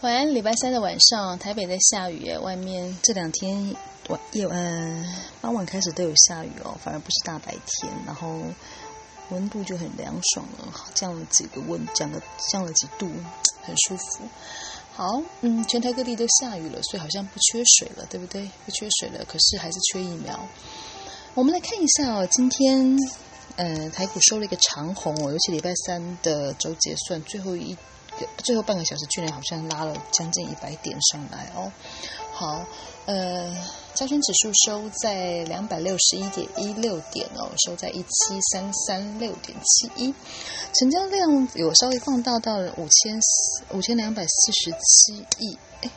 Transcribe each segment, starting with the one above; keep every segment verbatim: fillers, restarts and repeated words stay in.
晚安，礼拜三的晚上，台北在下雨耶，外面这两天晚夜呃傍晚开始都有下雨哦，反而不是大白天，然后温度就很凉爽了，降了几个温，降了降了几度，很舒服。好，嗯，全台各地都下雨了，所以好像不缺水了，对不对？不缺水了，可是还是缺疫苗。我们来看一下哦，今天呃台股收了一个长红哦，尤其礼拜三的周结算最后一个最后半个小时，居然好像拉了将近一百点上来哦。好，呃，加权指数收在两百六十一点一六点哦，收在一七三三六点七一，成交量有稍微放大到了五千五千两百四十七亿，哎，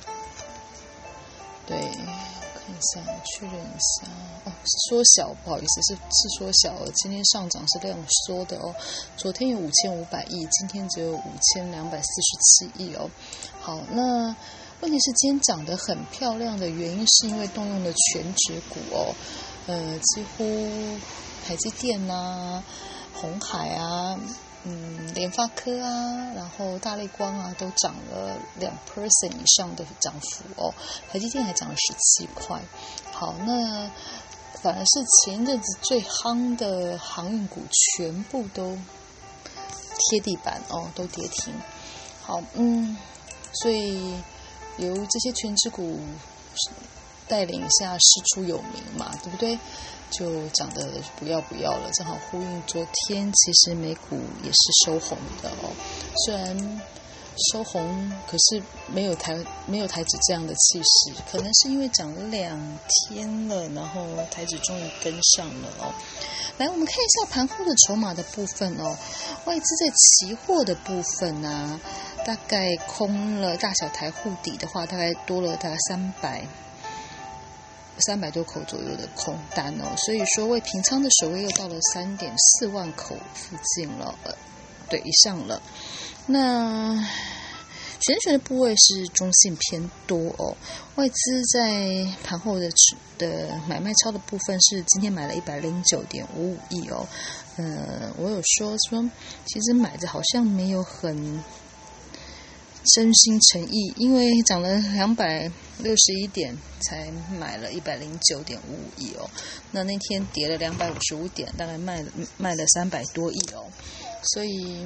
对，看一下，确认一下，哦，是缩小，不好意思，是是缩小了。今天上涨是量缩的哦，昨天有五千五百亿，今天只有五千两百四十七亿哦。好，那问题是今天涨得很漂亮的原因，是因为动用的全指股哦，呃，几乎台积电啊、鸿海啊、嗯，联发科啊，然后大立光啊，都涨了两 percent 以上的涨幅哦。台积电还涨了十七块。好，那反而是前阵子最夯的航运股全部都贴地板哦，都跌停。好，嗯，所以由这些全指股带领下师出有名嘛，对不对？就涨得不要不要了，正好呼应昨天其实美股也是收红的哦，虽然收红，可是没有台没有台指这样的气势，可能是因为涨了两天了，然后台指终于跟上了哦。来，我们看一下盘后的筹码的部分哦，外资在期货的部分啊，大概空了大小台户底的话，大概多了大概三百。三百多口左右的空单哦，所以说未平仓的手位又到了三点四万口附近了，呃，对，以上了。那选选的部位是中性偏多哦，外资在盘后的的买卖超的部分是今天买了一百零九点五五亿哦，呃，我有说说，其实买的好像没有很真心诚意，因为涨了两百六十一点才买了一百零九点五五亿哦，那那天跌了两百五十五点，大概卖了卖了三百多亿哦，所以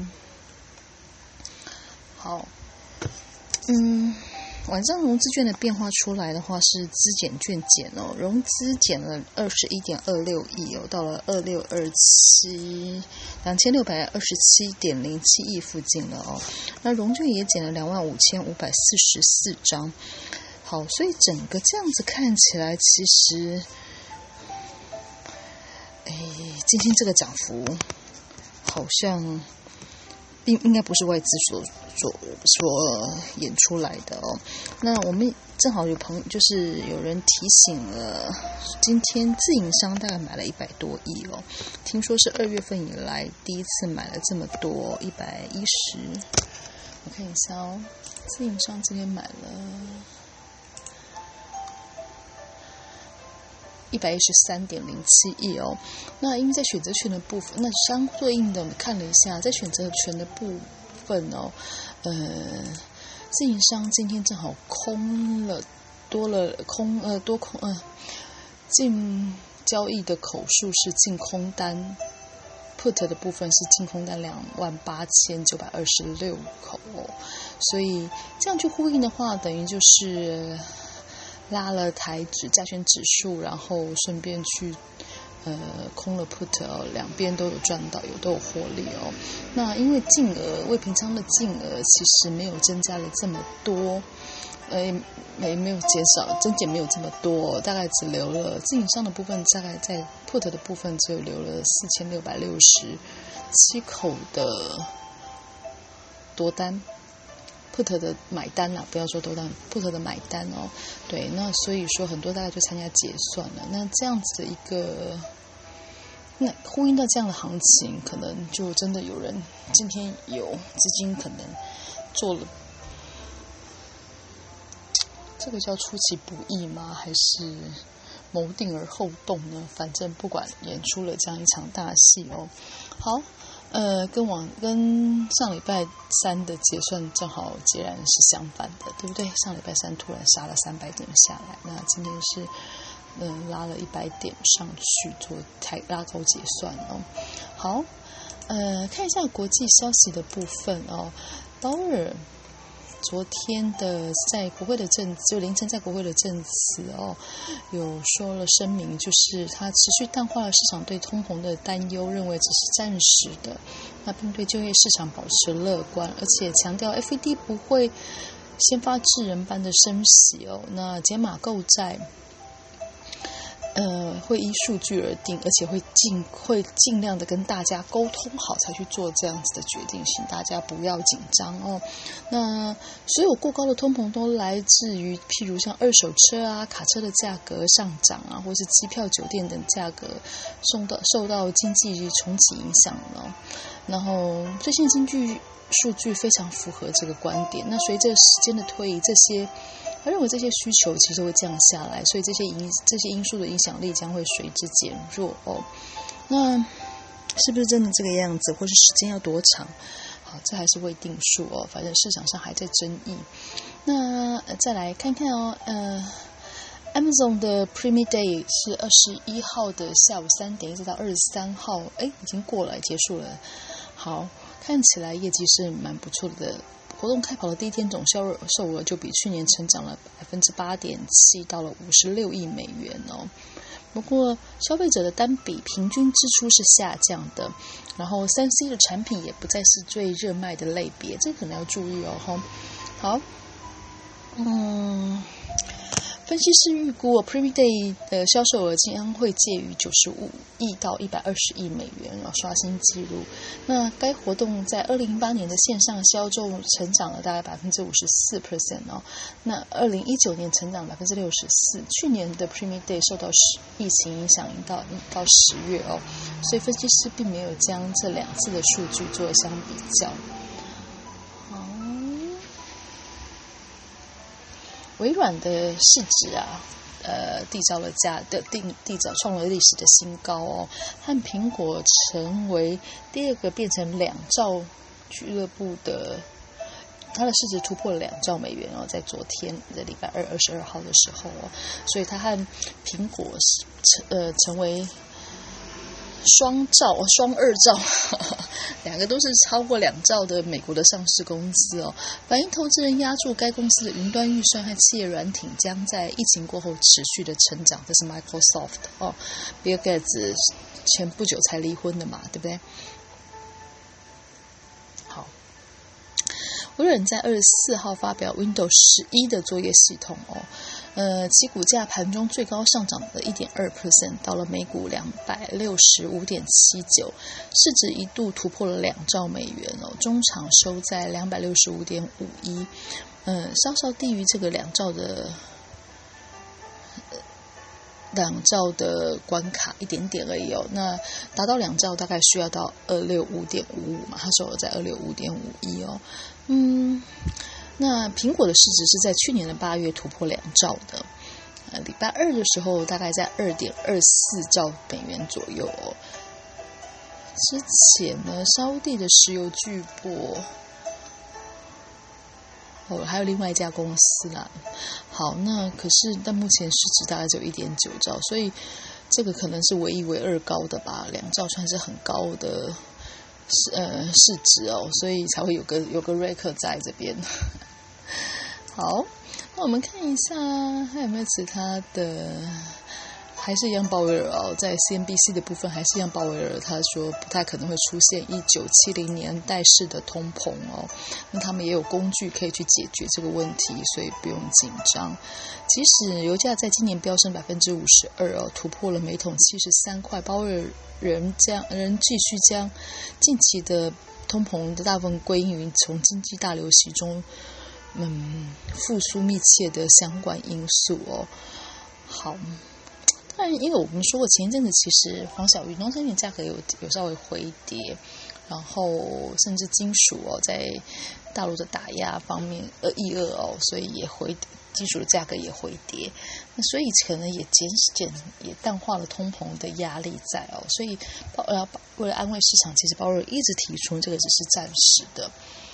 好，嗯，晚上融资券的变化出来的话是资减券减哦，融资减了二十一点二六亿哦，到了二六二七两千六百二十七点零七亿附近了哦，那融券也减了两万五千五百四十四张。好，所以整个这样子看起来，其实，哎，今天这个涨幅好像应应该不是外资所所所演出来的哦。那我们正好有朋就是有人提醒了，今天自营商大概买了一百多亿哦，听说是二月份以来第一次买了这么多，一百一十。我看一下哦，自营商这边买了一百一十三点零七亿哦，那因为在选择权的部分，那相对应的我们看了一下，在选择权的部分哦，呃，自营商今天正好空了，多了空呃多空呃净交易的口数是净空单 ，put 的部分是净空单两万八千九百二十六口哦，所以这样去呼应的话，等于就是拉了台指加权指数，然后顺便去呃空了 put 哦，两边都有赚到，有都有获利哦。那因为净额未平仓的净额其实没有增加了这么多，呃也没有减少，增减没有这么多、哦，大概只留了自营商的部分，大概在 put 的部分只有留了四千六百六十七口的多单。put 的买单啦、啊，不要说多单 ，put 的买单哦，对，那所以说很多大家就参加结算了，那这样子的一个，那呼应到这样的行情，可能就真的有人今天有资金可能做了，这个叫出其不意吗？还是谋定而后动呢？反正不管演出了这样一场大戏哦，好。 呃，跟往跟上礼拜三的结算正好截然是相反的，对不对？上礼拜三突然杀了三百点下来，那今天是嗯、呃、拉了一百点上去做抬拉高结算哦。好，呃，看一下国际消息的部分哦，鲍尔昨天的在国会的证，就凌晨在国会的证词哦，有说了声明，就是他持续淡化了市场对通膨的担忧，认为只是暂时的，那并对就业市场保持乐观，而且强调 F E D 不会先发制人般的升息哦，那减码购债。呃，会依数据而定，而且会尽会尽量的跟大家沟通好，才去做这样子的决定，请大家不要紧张哦。那所有过高的通膨都来自于，譬如像二手车啊、卡车的价格上涨啊，或是机票、酒店等价格受到受到经济重启影响了。然后最新经济数据非常符合这个观点。那随着时间的推移，这些他认为这些需求其实会降下来，所以这些因这些因素的影响力将会随之减弱哦。那是不是真的这个样子，或是时间要多长？好，这还是未定数哦。反正市场上还在争议。那、呃、再来看看哦，呃 ，Amazon 的 Prime Day 是二十一号的下午三点，一直到二十三号，哎，已经过了，结束了。好，看起来业绩是蛮不错的。活动开跑的第一天，总销售额就比去年成长了百分之八点七，到了五十六亿美元哦。不过，消费者的单笔平均支出是下降的，然后三 C 的产品也不再是最热卖的类别，这个可能要注意哦。好，嗯。分析师预估 Prime Day 的销售额将会介于九十五亿到一百二十亿美元，刷新纪录。那该活动在二零零八年的线上销售成长了大概百分之五十四 percent 哦。那二零一九年成长百分之六十四，去年的 Prime Day 受到疫情影响，到到十月哦，所以分析师并没有将这两次的数据做相比较。微软的市值啊，呃，缔造了价的定缔造创了历史的新高哦，和苹果成为第二个变成两兆俱乐部的，它的市值突破了两兆美元哦，在昨天的礼拜二二十二号的时候哦，所以它和苹果呃成为双兆双二兆，呵呵两个都是超过两兆的美国的上市公司哦，反映投资人押注该公司的云端预算和企业软体将在疫情过后持续的成长。这是 Microsoft 哦 ，Bill Gates 前不久才离婚的嘛，对不对？好，微软在二十四号发表 Windows 十一的作业系统哦。呃，其股价盘中最高上涨了 百分之一点二， 到了每股两百六十五点七九，市值一度突破了两兆美元哦，中场收在两百六十五点五一，呃，稍稍低于这个两兆的两兆的关卡一点点而已哦。那达到两兆大概需要到二百六十五点五五嘛，它收了在二百六十五点五一哦，嗯。那苹果的市值是在去年的八月突破两兆的，呃，礼拜二的时候大概在二点二四兆美元左右哦。之前呢，沙地的石油巨擘，哦，还有另外一家公司啦。好，那可是但目前市值大概只有一点九兆，所以这个可能是唯一唯二高的吧，两兆算是很高的。呃，市值哦，所以才会有个有个瑞克在这边。好，那我们看一下还有没有其他的，还是一样鲍威尔哦，在 C N B C 的部分还是一样鲍威尔，他说不太可能会出现一九七零年代式的通膨哦，那他们也有工具可以去解决这个问题，所以不用紧张。即使油价在今年飙升百分之五十二哦，突破了每桶七十三块，鲍威尔人将人继续将近期的通膨的大部分归因于从经济大流行中嗯复苏密切的相关因素哦。好，当然因为我们说过前一阵子其实黄小玉农产品价格有有稍微回跌，然后甚至金属哦在大陆的打压方面呃抑恶哦，所以也回金属的价格也回跌，那所以可能也减减也淡化了通膨的压力在哦，所以呃为了安慰市场，其实鲍尔一直提出这个只是暂时的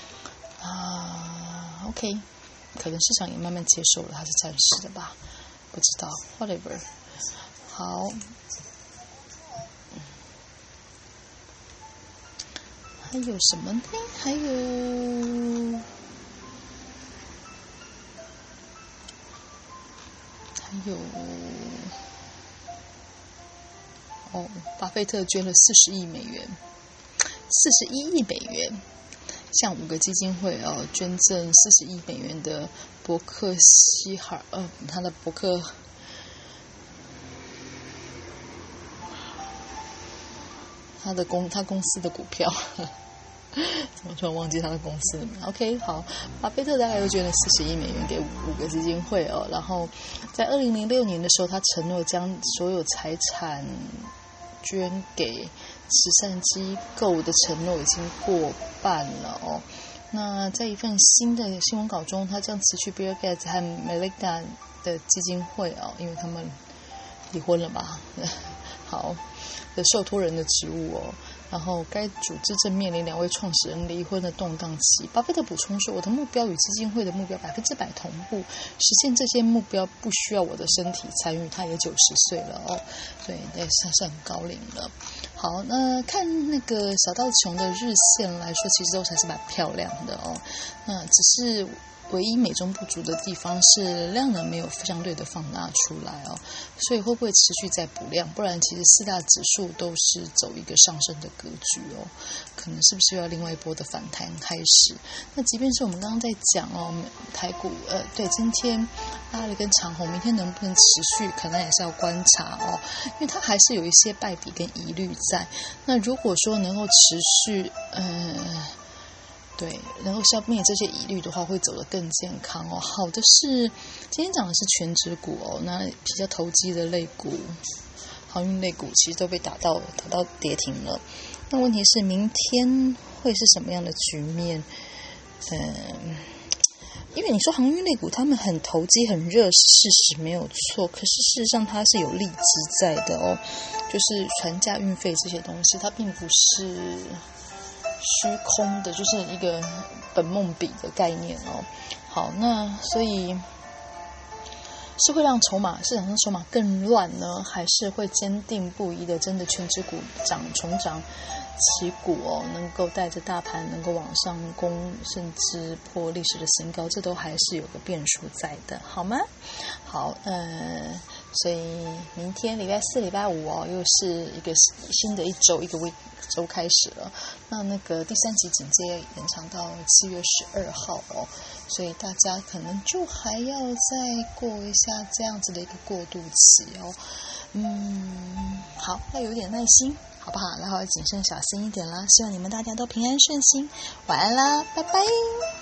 啊 ，OK， 可能市场也慢慢接受了它是暂时的吧，不知道 ，whatever， 好。还有什么呢？还有，还有，哦，巴菲特捐了四十亿美元，四十一亿美元，向五个基金会哦捐赠四十亿美元的伯克希尔呃，他的伯克。他的公他公司的股票，怎么突然忘记他的公司了 ？OK， 好，巴菲特大概又捐了四十亿美元给五个基金会哦。然后在二零零六年的时候，他承诺将所有财产捐给慈善机构的承诺已经过半了哦。那在一份新的新闻稿中，他将辞去 Bill Gates 和 Melinda 的基金会哦，因为他们离婚了吧？好。的受托人的职务哦，然后该组织正面临两位创始人离婚的动荡期。巴菲特补充说：“我的目标与基金会的目标百分之百同步，实现这些目标不需要我的身体参与。”他也九十岁了哦，对，也算是很高龄了。好，那看那个小道琼的日线来说，其实都还是蛮漂亮的哦。那只是。唯一美中不足的地方是量能没有相对的放大出来哦，所以会不会持续在补量？不然其实四大指数都是走一个上升的格局哦，可能是不是要另外一波的反弹开始？那即便是我们刚刚在讲哦，台股呃对，今天拉了根长红，明天能不能持续，可能也是要观察哦，因为它还是有一些败笔跟疑虑在。那如果说能够持续，呃。对，能够消灭这些疑虑的话，会走得更健康哦。好的是，今天讲的是全指股哦，那比较投机的类股、航运类股其实都被打到打到跌停了。那问题是，明天会是什么样的局面？嗯，因为你说航运类股他们很投机、很热，事实没有错，可是事实上它是有利基在的哦，就是船价、运费这些东西，它并不是。虚空的，就是一个本梦比的概念哦。好，那所以是会让筹码市场上筹码更乱呢，还是会坚定不移的真的全指股涨重涨起股哦，能够带着大盘能够往上攻，甚至破历史的新高，这都还是有个变数在的，好吗？好，呃。所以明天礼拜四、礼拜五哦，又是一个新的一周，一个 week 周开始了。那那个第三级警戒延长到七月十二号哦，所以大家可能就还要再过一下这样子的一个过渡期哦。嗯，好，要有点耐心，好不好？然后谨慎小心一点啦。希望你们大家都平安顺心，晚安啦，拜拜。